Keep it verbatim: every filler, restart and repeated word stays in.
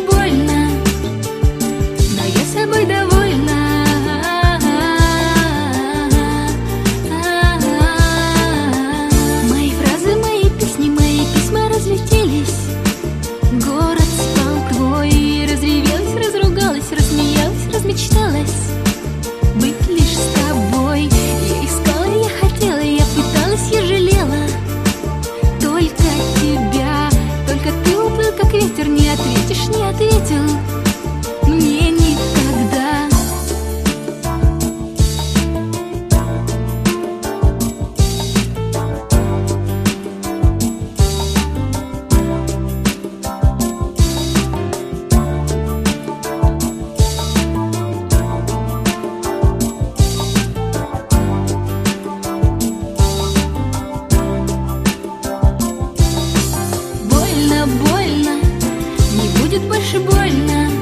больно, но я собой довольна. Мои фразы, мои песни, мои письма разлетелись. Город спал твой, разревелась, разругалась, рассмеялась, размечталась быть лишь с тобой. Я искала, я хотела, я пыталась, я жалела только тебя. Только ты уплыл, как ветер, не ответишь, не ответил мне никогда. Больно, больно, не будет больше больно.